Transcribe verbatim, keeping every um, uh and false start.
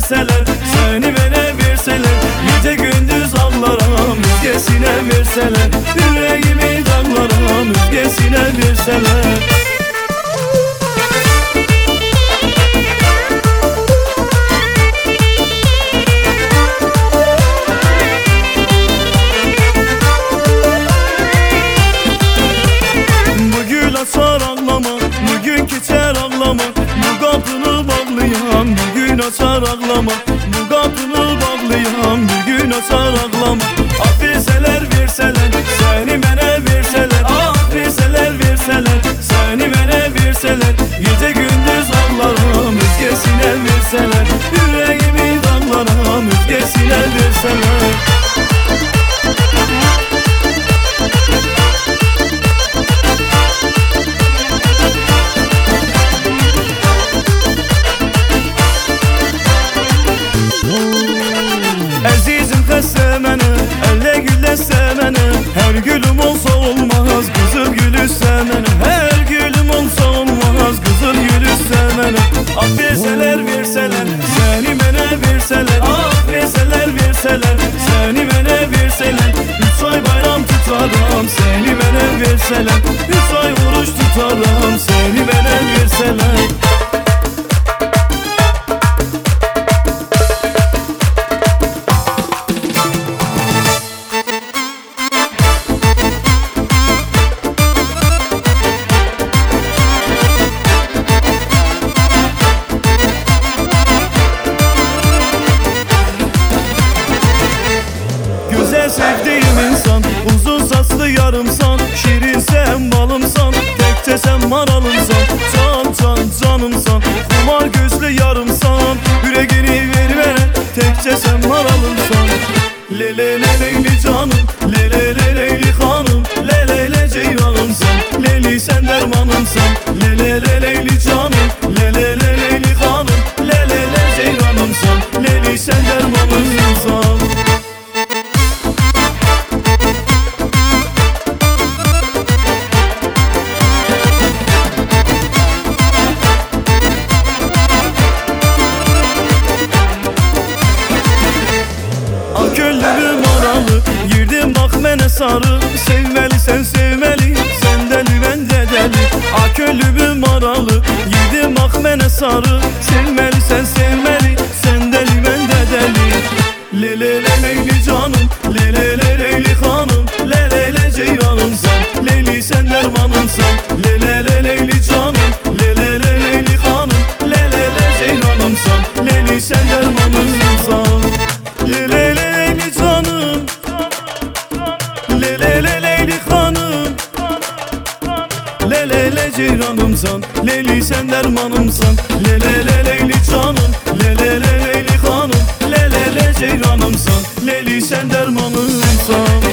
verseler, seni bana verseler, gece gündüz ağlarım özgesine verseler, yüreğimi dağlarım özgesine verseler. Açar ağlama, bugün geçer ağlama, bu kapını bağlayan bugün açar ağlama, bu kapını bağlayan bugün açar ağlama. Affetseler verseler, seni bana verseler, affetseler verseler, seni bana verseler, gece gündüz ağlarım özgesine verseler, yüreğimi dağlarım özgesine verseler. Elle gülle sevene, her gülüm olsa olmaz kızıl gülü sevene, her gülüm olsa olmaz kızıl gülü sevene. Affetseler verseler, seni bana verseler, affetseler verseler, seni bana verseler, üç ay bayram tutarım seni bana verseler, üç ay oruç tutarım seni bana verseler. Sevdiğim insan, uzun saçlı yarımsan, şirinsen balımsan, tekçe sen maralımsan, can can canımsan, kumar gözlü yarımsan, yüreğini ver veren, tekçe sen maralımsan. Le le le leyli canım, le le le leyli hanım, le le le ceylanımsan, leyli sen dermanımsan, le le le leyli canım, le le le leyli hanım, le le le ceylanımsan, leyli sen dermanımsan. Gönlümüm aralı, girdim bak mene sarı, sevmeli sen sevmeli, sen deli ben de deli. A gönlümüm aralı, girdim bak mene sarı, sevmeli sen sevmeli, sen deli ben de deli. Le le le leyli canım, le le le leyli hanım, le le le ceylanımsan, leyli sen dermanımsan, le le le leyli canım, le le le leyli hanım, le le le ceylanımsan, leyli sen dermanımsan. Le le le le le le leyli hanım, le le le ceylanımsan, leyli sen dermanımsan, le le le leyli canım, le le le leyli hanım, le le le ceylanımsan, leyli sen dermanımsan.